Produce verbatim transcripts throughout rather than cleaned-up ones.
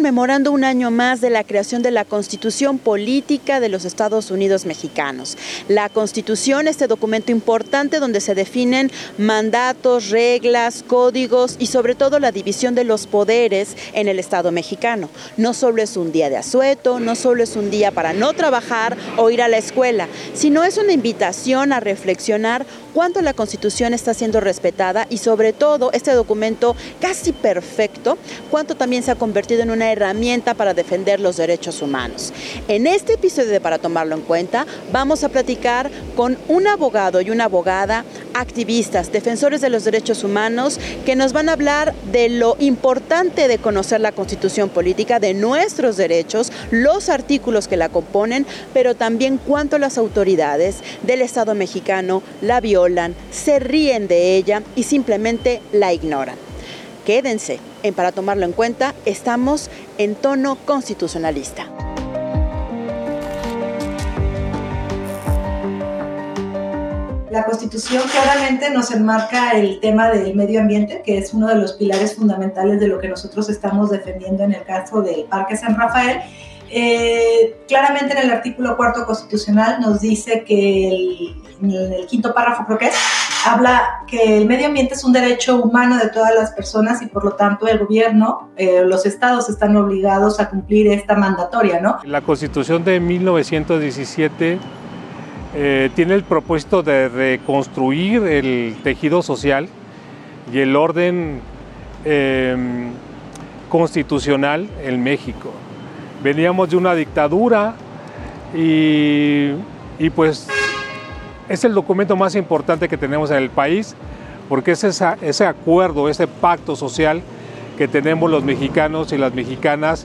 conmemorando un año más de la creación de la Constitución Política de los Estados Unidos Mexicanos. La Constitución, este documento importante donde se definen mandatos, reglas, códigos y sobre todo la división de los poderes en el Estado mexicano. No solo es un día de asueto, no solo es un día para no trabajar o ir a la escuela, sino es una invitación a reflexionar cuánto la Constitución está siendo respetada y sobre todo este documento casi perfecto, cuánto también se ha convertido en una herramienta para defender los derechos humanos. En este episodio de Para Tomarlo en Cuenta vamos a platicar con un abogado y una abogada, activistas, defensores de los derechos humanos, que nos van a hablar de lo importante de conocer la Constitución Política, de nuestros derechos, los artículos que la componen, pero también cuánto las autoridades del Estado mexicano la violan, se ríen de ella y simplemente la ignoran. Quédense en Para Tomarlo en Cuenta, estamos en tono constitucionalista. La Constitución claramente nos enmarca el tema del medio ambiente, que es uno de los pilares fundamentales de lo que nosotros estamos defendiendo en el caso del Parque San Rafael. Eh, claramente en el artículo cuarto constitucional nos dice que el, en el quinto párrafo creo que es, habla que el medio ambiente es un derecho humano de todas las personas y por lo tanto el gobierno, eh, los estados están obligados a cumplir esta mandatoria, ¿no? La Constitución de mil novecientos diecisiete eh, tiene el propósito de reconstruir el tejido social y el orden eh, constitucional en México. Veníamos de una dictadura y, y pues es el documento más importante que tenemos en el país porque es esa, ese acuerdo, ese pacto social que tenemos los mexicanos y las mexicanas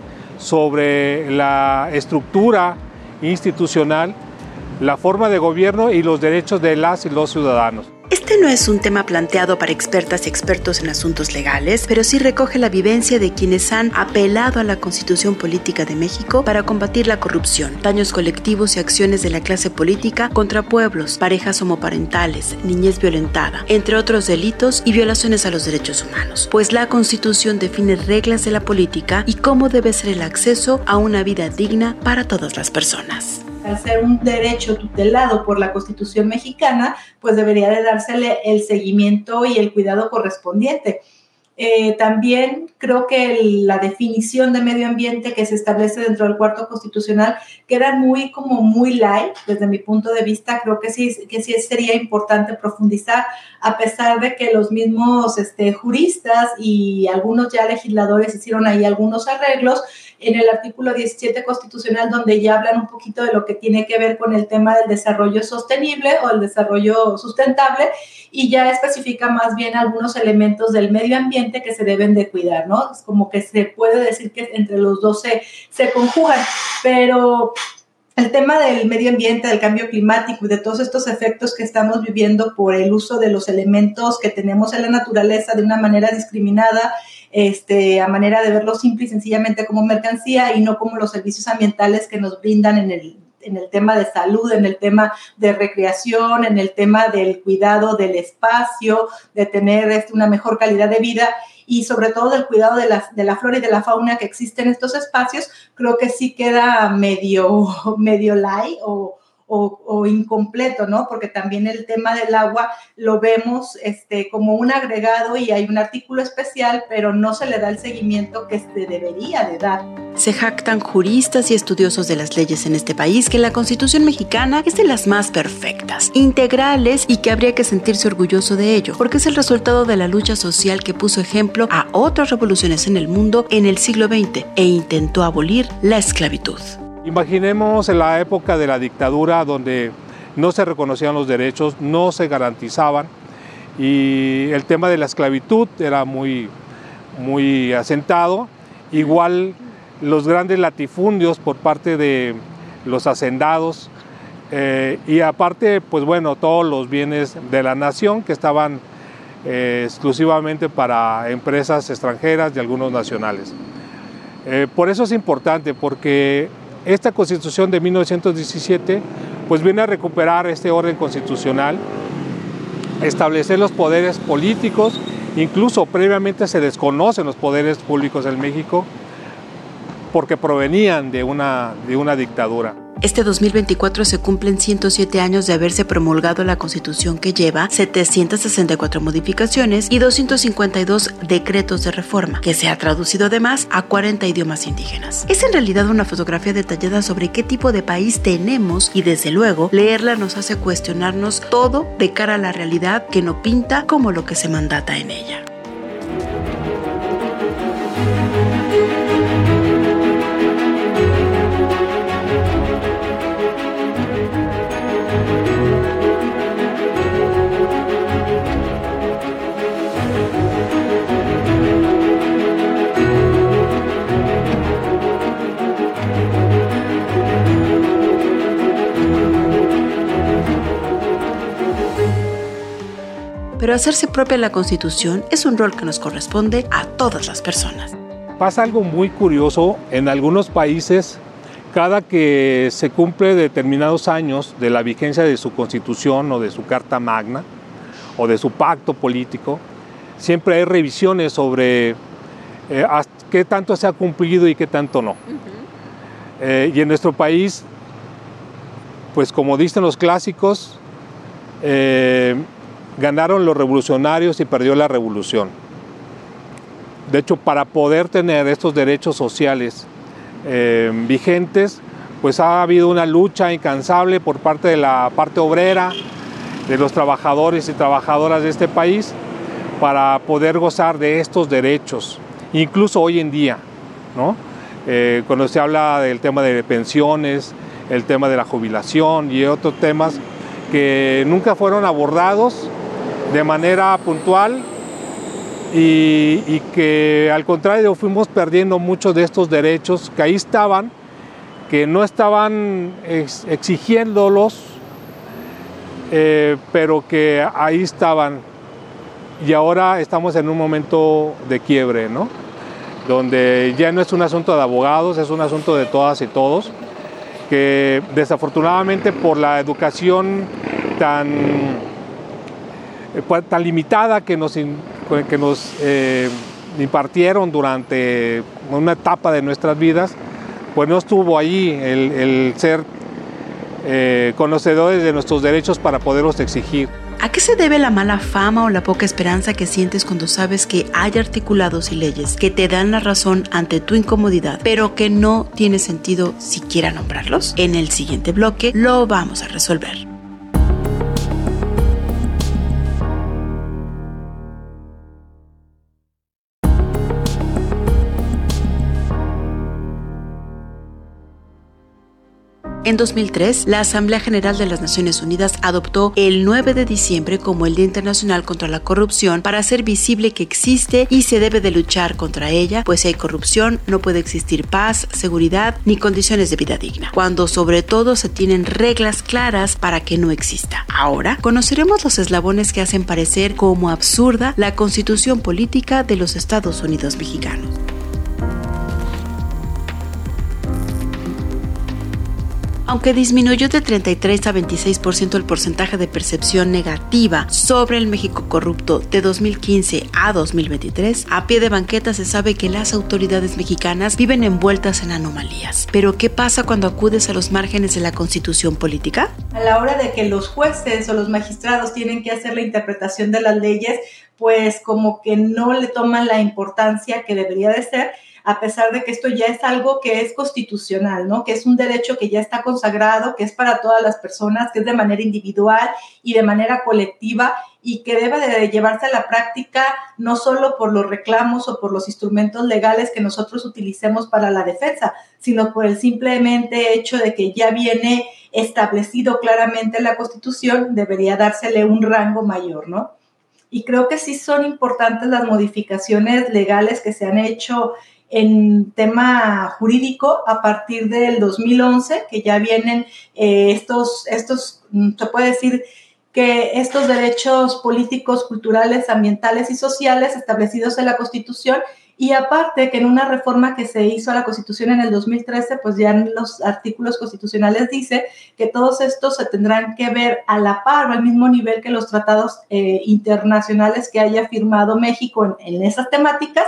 sobre la estructura institucional, la forma de gobierno y los derechos de las y los ciudadanos. Este no es un tema planteado para expertas y expertos en asuntos legales, pero sí recoge la vivencia de quienes han apelado a la Constitución Política de México para combatir la corrupción, daños colectivos y acciones de la clase política contra pueblos, parejas homoparentales, niñez violentada, entre otros delitos y violaciones a los derechos humanos. Pues la Constitución define reglas de la política y cómo debe ser el acceso a una vida digna para todas las personas. Al ser un derecho tutelado por la Constitución mexicana, pues debería de dársele el seguimiento y el cuidado correspondiente. Eh, también creo que el, la definición de medio ambiente que se establece dentro del cuarto constitucional queda muy como muy light, desde mi punto de vista. Creo que sí, que sí sería importante profundizar, a pesar de que los mismos este, juristas y algunos ya legisladores hicieron ahí algunos arreglos en el artículo diecisiete constitucional, donde ya hablan un poquito de lo que tiene que ver con el tema del desarrollo sostenible o el desarrollo sustentable, y ya especifica más bien algunos elementos del medio ambiente que se deben de cuidar, ¿no? Es como que se puede decir que entre los dos se, se conjugan, pero el tema del medio ambiente, del cambio climático y de todos estos efectos que estamos viviendo por el uso de los elementos que tenemos en la naturaleza de una manera discriminada, este, a manera de verlo simple y sencillamente como mercancía y no como los servicios ambientales que nos brindan en el, en el tema de salud, en el tema de recreación, en el tema del cuidado del espacio, de tener este, una mejor calidad de vida y sobre todo del cuidado de la, de la flora y de la fauna que existe en estos espacios. Creo que sí queda medio, medio light o, o, o incompleto, ¿no? Porque también el tema del agua lo vemos este, como un agregado y hay un artículo especial, pero no se le da el seguimiento que se debería de dar. Se jactan juristas y estudiosos de las leyes en este país que la Constitución mexicana es de las más perfectas, integrales y que habría que sentirse orgulloso de ello, porque es el resultado de la lucha social que puso ejemplo a otras revoluciones en el mundo en el siglo veinte e intentó abolir la esclavitud. Imaginemos en la época de la dictadura donde no se reconocían los derechos, no se garantizaban y el tema de la esclavitud era muy, muy asentado. Igual los grandes latifundios por parte de los hacendados eh, y aparte, pues bueno, todos los bienes de la nación que estaban eh, exclusivamente para empresas extranjeras y algunos nacionales. Eh, por eso es importante, porque esta Constitución de mil novecientos diecisiete pues viene a recuperar este orden constitucional, establecer los poderes políticos, incluso previamente se desconocen los poderes públicos en México, porque provenían de una, de una dictadura. Este dos mil veinticuatro se cumplen ciento siete años de haberse promulgado la Constitución, que lleva setecientas sesenta y cuatro modificaciones y doscientos cincuenta y dos decretos de reforma, que se ha traducido además a cuarenta idiomas indígenas. Es en realidad una fotografía detallada sobre qué tipo de país tenemos y, desde luego, leerla nos hace cuestionarnos todo de cara a la realidad que no pinta como lo que se mandata en ella. Pero hacerse propia la Constitución es un rol que nos corresponde a todas las personas. Pasa algo muy curioso en algunos países. Cada que se cumple determinados años de la vigencia de su Constitución o de su Carta Magna o de su pacto político, siempre hay revisiones sobre eh, qué tanto se ha cumplido y qué tanto no. Uh-huh. eh, y en nuestro país, pues como dicen los clásicos, eh, ganaron los revolucionarios y perdió la revolución. De hecho, para poder tener estos derechos sociales eh, vigentes, pues ha habido una lucha incansable por parte de la parte obrera, de los trabajadores y trabajadoras de este país, para poder gozar de estos derechos, incluso hoy en día, ¿no? Eh, cuando se habla del tema de pensiones, el tema de la jubilación y otros temas que nunca fueron abordados de manera puntual y, y que al contrario fuimos perdiendo muchos de estos derechos que ahí estaban, que no estaban ex, exigiéndolos, eh, pero que ahí estaban, y ahora estamos en un momento de quiebre, ¿no? Donde ya no es un asunto de abogados, es un asunto de todas y todos, que desafortunadamente por la educación tan tan limitada que nos, que nos eh, impartieron durante una etapa de nuestras vidas, pues no estuvo allí el, el ser eh, conocedores de nuestros derechos para poderlos exigir. ¿A qué se debe la mala fama o la poca esperanza que sientes cuando sabes que hay articulados y leyes que te dan la razón ante tu incomodidad, pero que no tiene sentido siquiera nombrarlos? En el siguiente bloque lo vamos a resolver. En dos mil tres, la Asamblea General de las Naciones Unidas adoptó el nueve de diciembre como el Día Internacional contra la Corrupción para hacer visible que existe y se debe de luchar contra ella, pues si hay corrupción no puede existir paz, seguridad ni condiciones de vida digna, cuando sobre todo se tienen reglas claras para que no exista. Ahora conoceremos los eslabones que hacen parecer como absurda la Constitución política de los Estados Unidos mexicanos. Aunque disminuyó de treinta y tres a veintiséis por ciento el porcentaje de percepción negativa sobre el México corrupto de dos mil quince a dos mil veintitrés, a pie de banqueta se sabe que las autoridades mexicanas viven envueltas en anomalías. Pero ¿qué pasa cuando acudes a los márgenes de la Constitución política? A la hora de que los jueces o los magistrados tienen que hacer la interpretación de las leyes, pues como que no le toman la importancia que debería de ser, a pesar de que esto ya es algo que es constitucional, ¿no? Que es un derecho que ya está consagrado, que es para todas las personas, que es de manera individual y de manera colectiva y que debe de llevarse a la práctica no solo por los reclamos o por los instrumentos legales que nosotros utilicemos para la defensa, sino por el simplemente hecho de que ya viene establecido claramente en la Constitución, debería dársele un rango mayor, ¿no? Y creo que sí son importantes las modificaciones legales que se han hecho en tema jurídico a partir del dos mil once, que ya vienen eh, estos, estos, se puede decir que estos derechos políticos, culturales, ambientales y sociales establecidos en la Constitución, y aparte que en una reforma que se hizo a la Constitución en el dos mil trece, pues ya en los artículos constitucionales dice que todos estos se tendrán que ver a la par o al mismo nivel que los tratados eh, internacionales que haya firmado México en, en esas temáticas,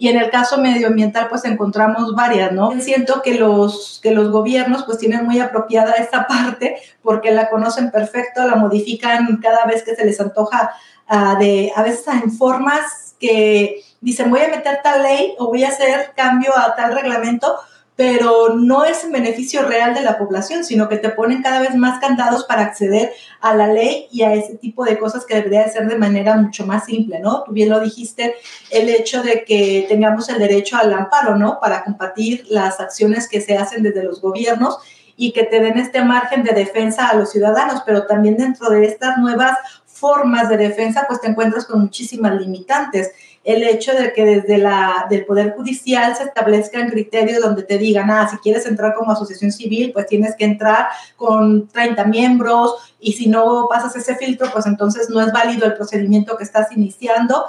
y en el caso medioambiental pues encontramos varias, ¿no? Siento que los, que los gobiernos pues tienen muy apropiada esta parte porque la conocen perfecto, la modifican cada vez que se les antoja, uh, de, a veces en formas que dicen voy a meter tal ley o voy a hacer cambio a tal reglamento, pero no es en beneficio real de la población, sino que te ponen cada vez más candados para acceder a la ley y a ese tipo de cosas que debería de ser de manera mucho más simple, ¿no? Tú bien lo dijiste, el hecho de que tengamos el derecho al amparo, ¿no? Para combatir las acciones que se hacen desde los gobiernos y que te den este margen de defensa a los ciudadanos, pero también dentro de estas nuevas formas de defensa, pues te encuentras con muchísimas limitantes. El hecho de que desde la, del Poder Judicial se establezcan criterios donde te digan, ah, si quieres entrar como asociación civil, pues tienes que entrar con treinta miembros y si no pasas ese filtro, pues entonces no es válido el procedimiento que estás iniciando,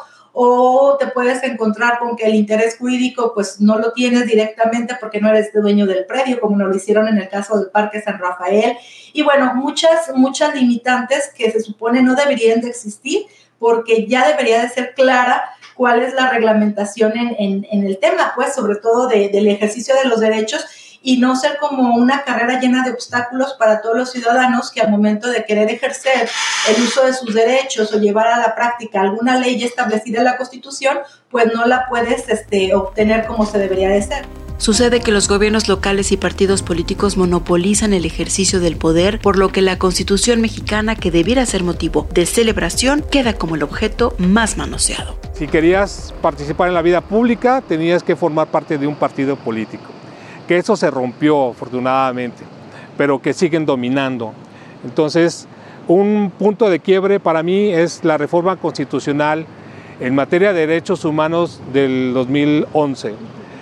o te puedes encontrar con que el interés jurídico pues no lo tienes directamente porque no eres dueño del predio, como nos lo hicieron en el caso del Parque San Rafael. Y bueno, muchas, muchas limitantes que se supone no deberían de existir porque ya debería de ser clara cuál es la reglamentación en, en, en el tema, pues sobre todo de, del ejercicio de los derechos y no ser como una carrera llena de obstáculos para todos los ciudadanos que al momento de querer ejercer el uso de sus derechos o llevar a la práctica alguna ley ya establecida en la Constitución, pues no la puedes este, obtener como se debería de ser. Sucede que los gobiernos locales y partidos políticos monopolizan el ejercicio del poder, por lo que la Constitución mexicana, que debiera ser motivo de celebración, queda como el objeto más manoseado. Si querías participar en la vida pública, tenías que formar parte de un partido político, que eso se rompió afortunadamente, pero que siguen dominando. Entonces, un punto de quiebre para mí es la reforma constitucional en materia de derechos humanos del dos mil once.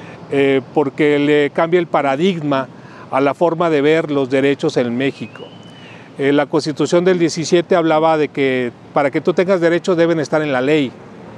Eh, porque le cambia el paradigma a la forma de ver los derechos en México. Eh, la Constitución del diecisiete hablaba de que para que tú tengas derechos deben estar en la ley,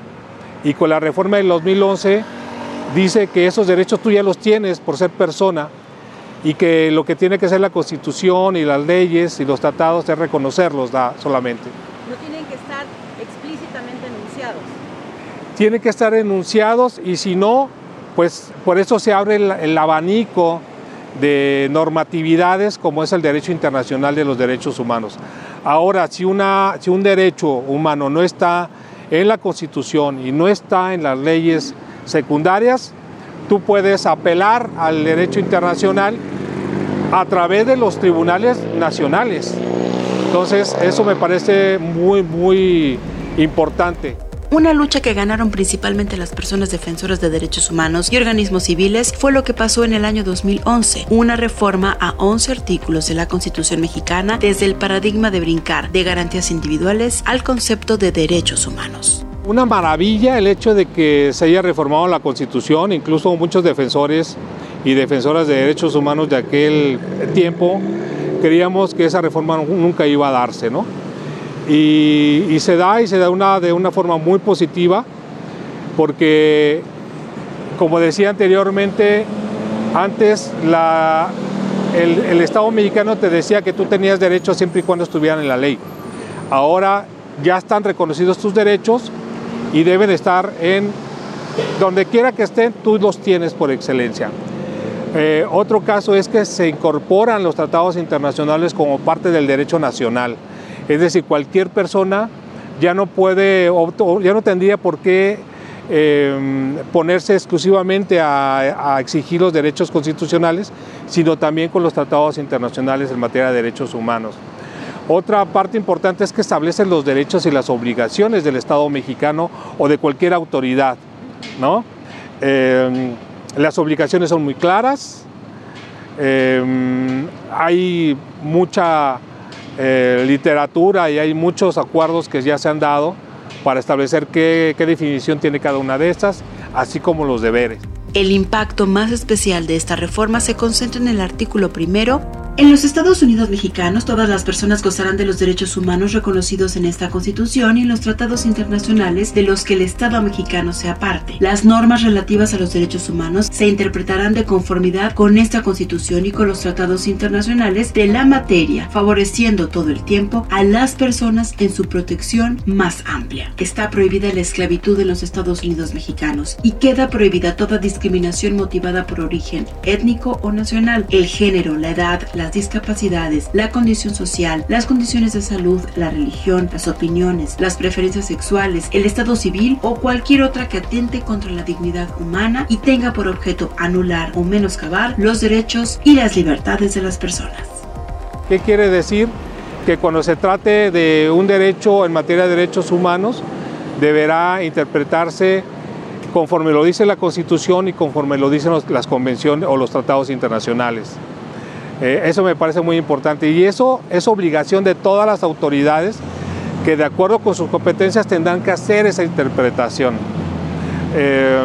y con la reforma del dos mil once dice que esos derechos tú ya los tienes por ser persona y que lo que tiene que hacer la Constitución y las leyes y los tratados es reconocerlos da, solamente. No tienen que estar explícitamente enunciados. Tienen que estar enunciados y si no, pues por eso se abre el, el abanico de normatividades como es el derecho internacional de los derechos humanos. Ahora, si, una, si un derecho humano no está en la Constitución y no está en las leyes secundarias, tú puedes apelar al derecho internacional a través de los tribunales nacionales. Entonces, eso me parece muy, muy importante. Una lucha que ganaron principalmente las personas defensoras de derechos humanos y organismos civiles fue lo que pasó en el año dos mil once, una reforma a once artículos de la Constitución mexicana desde el paradigma de brincar de garantías individuales al concepto de derechos humanos. Una maravilla el hecho de que se haya reformado la Constitución, incluso muchos defensores y defensoras de derechos humanos de aquel tiempo creíamos que esa reforma nunca iba a darse, ¿no? Y, y se da y se da una, de una forma muy positiva porque, como decía anteriormente, antes la, el, el Estado mexicano te decía que tú tenías derechos siempre y cuando estuvieran en la ley. Ahora ya están reconocidos tus derechos y deben estar en donde quiera que estén, tú los tienes por excelencia. Eh, otro caso es que se incorporan los tratados internacionales como parte del derecho nacional. Es decir, cualquier persona ya no puede, ya no tendría por qué eh, ponerse exclusivamente a, a exigir los derechos constitucionales, sino también con los tratados internacionales en materia de derechos humanos. Otra parte importante es que establecen los derechos y las obligaciones del Estado mexicano o de cualquier autoridad, ¿no? Eh, las obligaciones son muy claras, eh, hay mucha Eh, literatura y hay muchos acuerdos que ya se han dado para establecer qué, qué definición tiene cada una de estas, así como los deberes. El impacto más especial de esta reforma se concentra en el artículo primero, En los Estados Unidos mexicanos, todas las personas gozarán de los derechos humanos reconocidos en esta Constitución y en los tratados internacionales de los que el Estado mexicano sea parte. Las normas relativas a los derechos humanos se interpretarán de conformidad con esta Constitución y con los tratados internacionales de la materia, favoreciendo todo el tiempo a las personas en su protección más amplia. Está prohibida la esclavitud en los Estados Unidos mexicanos y queda prohibida toda discriminación motivada por origen étnico o nacional, el género, la edad, la las discapacidades, la condición social, las condiciones de salud, la religión, las opiniones, las preferencias sexuales, el estado civil o cualquier otra que atente contra la dignidad humana y tenga por objeto anular o menoscabar los derechos y las libertades de las personas. ¿Qué quiere decir? Que cuando se trate de un derecho en materia de derechos humanos, deberá interpretarse conforme lo dice la Constitución y conforme lo dicen los, las convenciones o los tratados internacionales. Eh, eso me parece muy importante y eso es obligación de todas las autoridades que de acuerdo con sus competencias tendrán que hacer esa interpretación. Eh,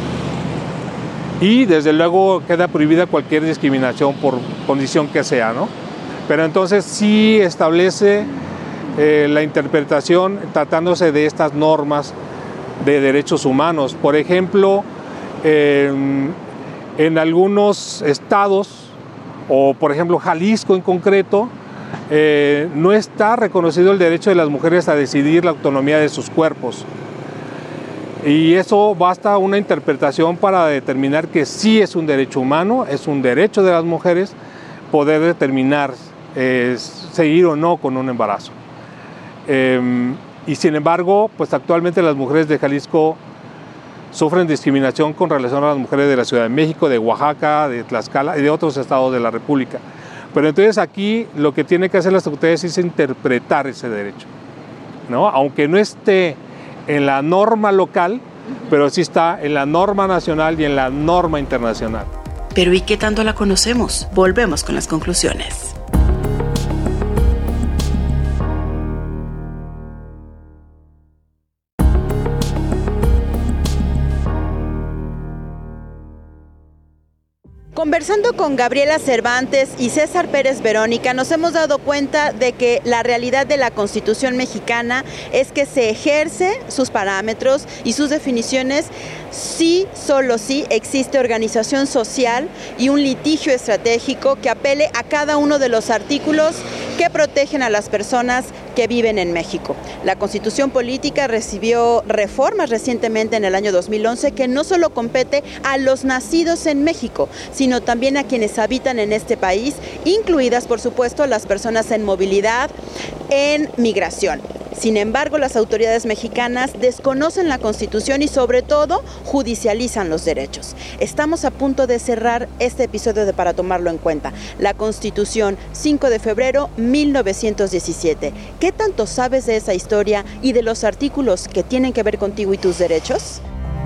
y desde luego queda prohibida cualquier discriminación por condición que sea, ¿no? Pero entonces sí establece eh, la interpretación tratándose de estas normas de derechos humanos. Por ejemplo, eh, en algunos estados, o por ejemplo Jalisco en concreto, eh, no está reconocido el derecho de las mujeres a decidir la autonomía de sus cuerpos. Y eso basta una interpretación para determinar que sí es un derecho humano, es un derecho de las mujeres poder determinar eh, seguir o no con un embarazo. Eh, y sin embargo, pues actualmente las mujeres de Jalisco sufren discriminación con relación a las mujeres de la Ciudad de México, de Oaxaca, de Tlaxcala y de otros estados de la República. Pero entonces aquí lo que tienen que hacer las autoridades es interpretar ese derecho, ¿no? Aunque no esté en la norma local, pero sí está en la norma nacional y en la norma internacional. Pero ¿y qué tanto la conocemos? Volvemos con las conclusiones. Conversando con Gabriela Cervantes y César Pérez Verónica, nos hemos dado cuenta de que la realidad de la Constitución mexicana es que se ejerce sus parámetros y sus definiciones si, solo si existe organización social y un litigio estratégico que apele a cada uno de los artículos que protegen a las personas que viven en México. La Constitución Política recibió reformas recientemente en el año dos mil once que no solo compete a los nacidos en México, sino también a quienes habitan en este país, incluidas por supuesto las personas en movilidad, en migración. Sin embargo, las autoridades mexicanas desconocen la Constitución y sobre todo judicializan los derechos. Estamos a punto de cerrar este episodio de Para Tomarlo en Cuenta. La Constitución, cinco de febrero de mil novecientos diecisiete. ¿Qué tanto sabes de esa historia y de los artículos que tienen que ver contigo y tus derechos?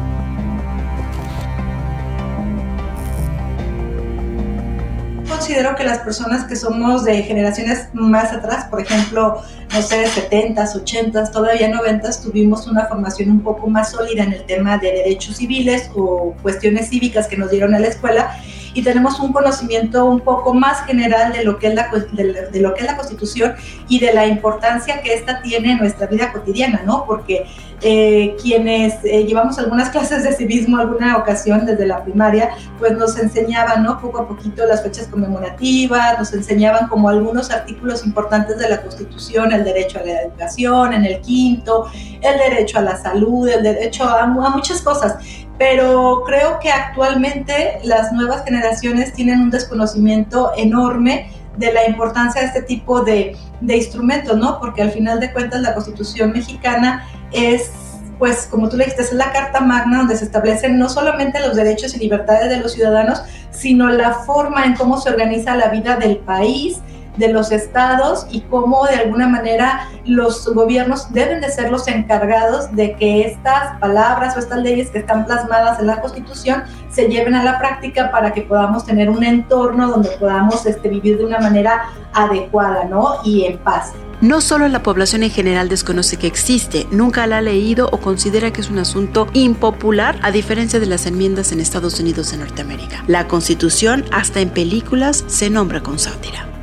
Considero que las personas que somos de generaciones más atrás, por ejemplo, no sé, setentas, ochentas, todavía noventas, tuvimos una formación un poco más sólida en el tema de derechos civiles o cuestiones cívicas que nos dieron a la escuela y tenemos un conocimiento un poco más general de lo que es la, de, de lo que es la Constitución y de la importancia que esta tiene en nuestra vida cotidiana, ¿no? Porque eh, quienes eh, llevamos algunas clases de civismo alguna ocasión desde la primaria, pues nos enseñaban, ¿no? Poco a poquito las fechas conmemorativas, nos enseñaban como algunos artículos importantes de la Constitución, el derecho a la educación, en el quinto, el derecho a la salud, el derecho a, a muchas cosas. Pero creo que actualmente las nuevas generaciones tienen un desconocimiento enorme de la importancia de este tipo de, de instrumentos, ¿no? Porque al final de cuentas la Constitución mexicana es, pues, como tú le dijiste, es la Carta Magna donde se establecen no solamente los derechos y libertades de los ciudadanos, sino la forma en cómo se organiza la vida del país, de los estados y cómo de alguna manera los gobiernos deben de ser los encargados de que estas palabras o estas leyes que están plasmadas en la Constitución se lleven a la práctica para que podamos tener un entorno donde podamos este, vivir de una manera adecuada, ¿no? Y en paz. No solo la población en general desconoce que existe, nunca la ha leído o considera que es un asunto impopular, a diferencia de las enmiendas en Estados Unidos de Norteamérica. La Constitución, hasta en películas, se nombra con sátira.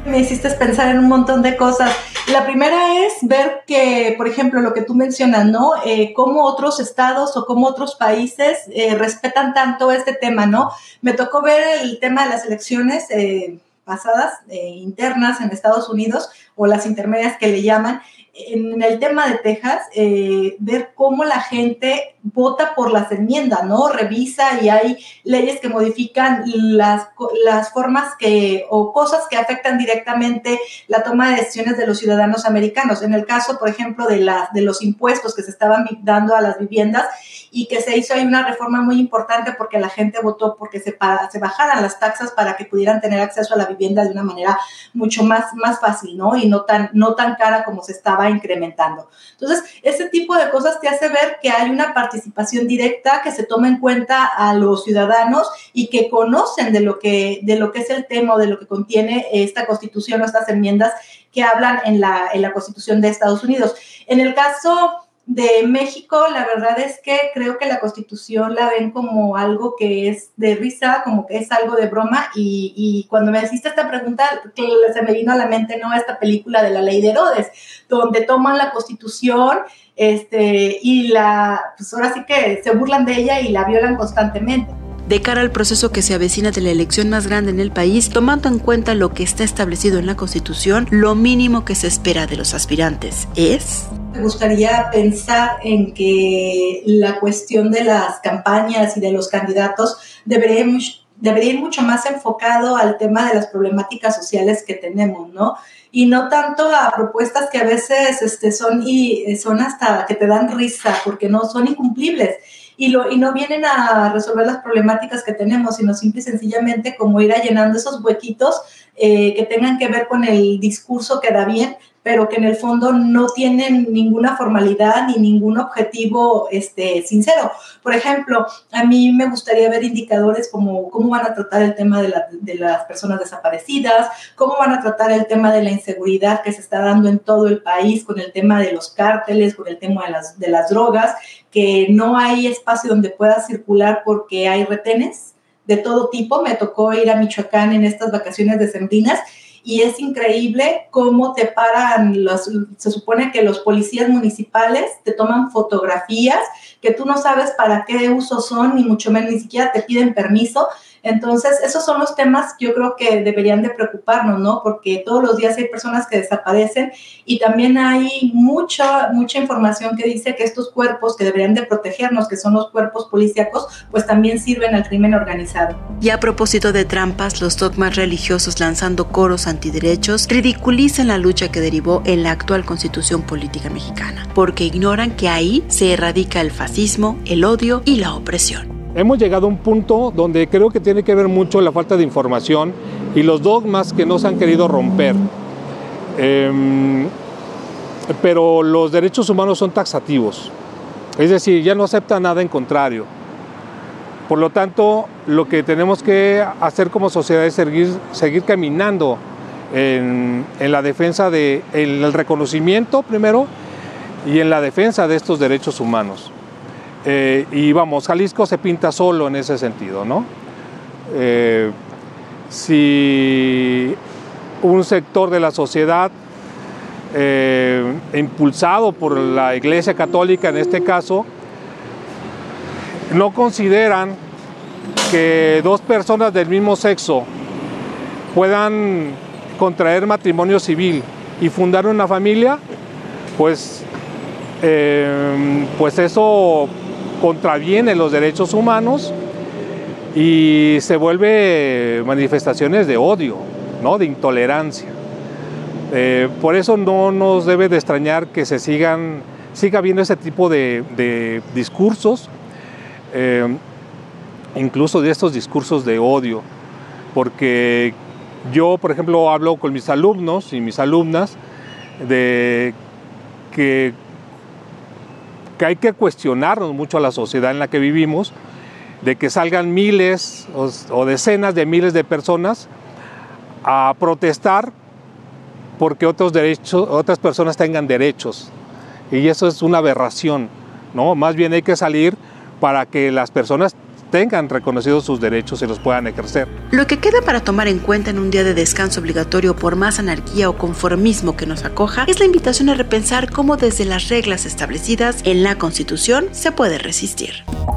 Me hiciste pensar en un montón de cosas. La primera es ver que, por ejemplo, lo que tú mencionas, ¿no? Eh, cómo otros estados o cómo otros países eh, respetan tanto este tema, ¿no? Me tocó ver el tema de las elecciones eh, pasadas, eh, internas en Estados Unidos, o las intermedias que le llaman. En el tema de Texas, eh, ver cómo la gente vota por las enmiendas, ¿no? Revisa y hay leyes que modifican las, las formas que, o cosas que afectan directamente la toma de decisiones de los ciudadanos americanos. En el caso, por ejemplo, de, la, de los impuestos que se estaban dando a las viviendas y que se hizo ahí una reforma muy importante porque la gente votó porque se, para, se bajaran las taxas para que pudieran tener acceso a la vivienda de una manera mucho más, más fácil, ¿no? Y no tan, no tan cara como se estaba incrementando. Entonces, este tipo de cosas te hace ver que hay una participación directa, que se toma en cuenta a los ciudadanos y que conocen de lo que, de lo que es el tema o de lo que contiene esta Constitución o estas enmiendas que hablan en la, en la Constitución de Estados Unidos. En el caso de México, la verdad es que creo que la Constitución la ven como algo que es de risa, como que es algo de broma, y, y cuando me hiciste esta pregunta, que se me vino a la mente, ¿no?, esta película de La Ley de Herodes, donde toman la Constitución este, y la, pues ahora sí que se burlan de ella y la violan constantemente. De cara al proceso que se avecina de la elección más grande en el país, tomando en cuenta lo que está establecido en la Constitución, lo mínimo que se espera de los aspirantes es... Me gustaría pensar en que la cuestión de las campañas y de los candidatos debería, debería ir mucho más enfocado al tema de las problemáticas sociales que tenemos, ¿no? Y no tanto a propuestas que a veces este, son, y, son hasta que te dan risa porque no son incumplibles. Y, lo, y no vienen a resolver las problemáticas que tenemos, sino simple y sencillamente como ir llenando esos huequitos eh, que tengan que ver con el discurso que da bien, pero que en el fondo no tienen ninguna formalidad ni ningún objetivo este, sincero. Por ejemplo, a mí me gustaría ver indicadores como cómo van a tratar el tema de, la, de las personas desaparecidas, cómo van a tratar el tema de la inseguridad que se está dando en todo el país, con el tema de los cárteles, con el tema de las, de las drogas, que no hay espacio donde pueda circular porque hay retenes de todo tipo. Me tocó ir a Michoacán en estas vacaciones decembrinas y es increíble cómo te paran, los, se supone que los policías municipales te toman fotografías que tú no sabes para qué uso son, ni mucho menos, ni siquiera te piden permiso. Entonces, esos son los temas que yo creo que deberían de preocuparnos, ¿no? Porque todos los días hay personas que desaparecen y también hay mucha, mucha información que dice que estos cuerpos que deberían de protegernos, que son los cuerpos policíacos, pues también sirven al crimen organizado. Y a propósito de trampas, los dogmas religiosos lanzando coros antiderechos ridiculizan la lucha que derivó en la actual Constitución Política Mexicana, porque ignoran que ahí se erradica el fascismo, el odio y la opresión. Hemos llegado a un punto donde creo que tiene que ver mucho la falta de información y los dogmas que no se han querido romper. Eh, pero los derechos humanos son taxativos, es decir, ya no aceptan nada en contrario. Por lo tanto, lo que tenemos que hacer como sociedad es seguir, seguir caminando en, en la defensa de, en el reconocimiento primero y en la defensa de estos derechos humanos. Eh, y vamos, Jalisco se pinta solo en ese sentido, ¿no? Eh, si un sector de la sociedad, eh, impulsado por la Iglesia Católica en este caso, no consideran que dos personas del mismo sexo puedan contraer matrimonio civil y fundar una familia, pues, eh, pues eso contraviene los derechos humanos y se vuelve manifestaciones de odio, ¿no?, de intolerancia. Eh, por eso no nos debe de extrañar que se sigan, siga habiendo ese tipo de, de discursos, eh, incluso de estos discursos de odio, porque yo, por ejemplo, hablo con mis alumnos y mis alumnas de que que hay que cuestionarnos mucho a la sociedad en la que vivimos, de que salgan miles o, o decenas de miles de personas a protestar porque otros derechos, otras personas tengan derechos. Y eso es una aberración, ¿no? Más bien hay que salir para que las personas tengan reconocidos sus derechos y los puedan ejercer. Lo que queda para tomar en cuenta en un día de descanso obligatorio, por más anarquía o conformismo que nos acoja, es la invitación a repensar cómo desde las reglas establecidas en la Constitución se puede resistir.